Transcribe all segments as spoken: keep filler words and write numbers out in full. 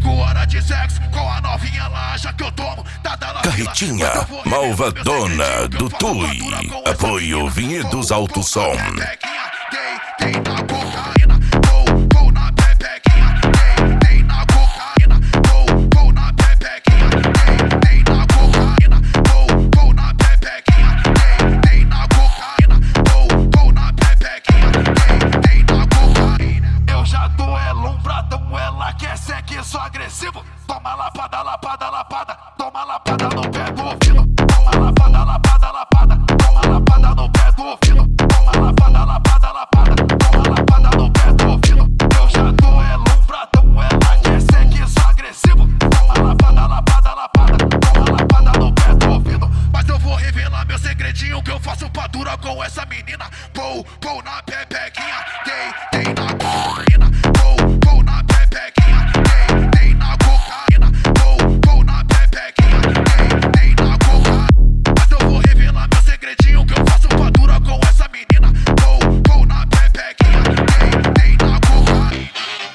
Cinco horas de sexo com a novinha lá, já que eu tomo. Carretinha, malvadona do Tui. Apoio Vinhedos Alto Som. Tem na cocaína, vou, vou na pepequinha. Tem, tem na cocaína, vou, vou na pepequinha. Tem, tem na cocaína, vou, vou na pepequinha. Tem, tem na cocaína, vou, vou na pepequinha. Tem, tem na cocaína. Eu já tô é lombradão, ela quer sexo agressivo. Toma lapada, lapada, lapada, toma lapada no pé do ouvido. Toma lapada, lapada, lapada, toma lapada no pé do ouvido. Toma lapada, lapada, lapada, toma lapada no pé do ouvido. Eu já tô é lombradão, ela quer sexo agressivo. Toma lapada, lapada, lapada, toma lapada no pé do ouvido. Mas eu vou revelar meu segredinho que eu faço pra dura com essa menina. Pou, pou na pepequinha, tem, tem na cocaína. Pou, pou na pepequinha, tem, tem na cocaína. Pou, pou na pepequinha, tem, tem na cocaína. Mas eu vou revelar meu segredinho que eu faço pra dura com essa menina. Pou, pou na pepequinha, tem, tem na cocaína.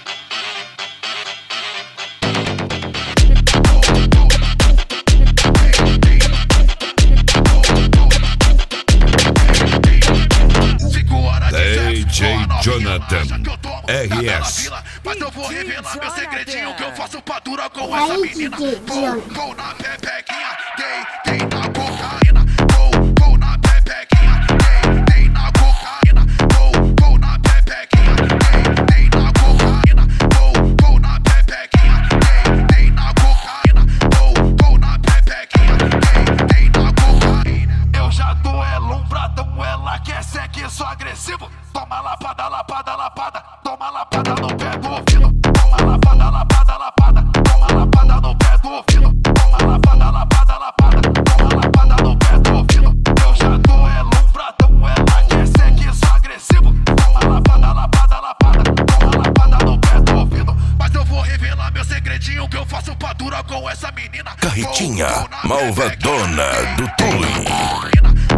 D J Jonathan R S. Mas eu vou revelar meu segredinho que eu faço pra dura com essa menina. Vou, vou na pepequinha, tem, tem na cocaína. Vou, vou na pepequinha, tem, tem na cocaína. Vou, vou na pepequinha, tem, tem na cocaína. Vou, vou na pepequinha, tem, tem na cocaína. Vou, vou na pepequinha, tem, tem na cocaína. Eu já tô é lombradão, ela quer sexo agressivo. Toma lapada, lapada, lapada, toma lapada no pé do ouvido. Toma lapada, lapada, lapada, toma lapada no pé do ouvido. Toma lapada, lapada, lapada, toma lapada no pé do ouvido. Eu já tô é lombradão, ela quer sexo agressivo. Toma lapada, lapada, lapada, toma lapada no pé do ouvido. Mas eu vou revelar meu segredinho que eu faço pra dura com essa menina. Carretinha, malvadona do Tui.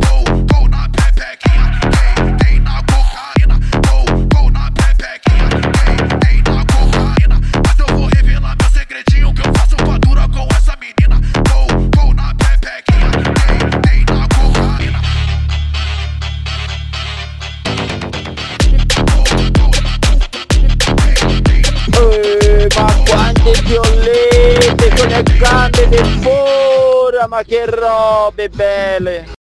Ma quante violette con le gambe di fora, ma che robe belle!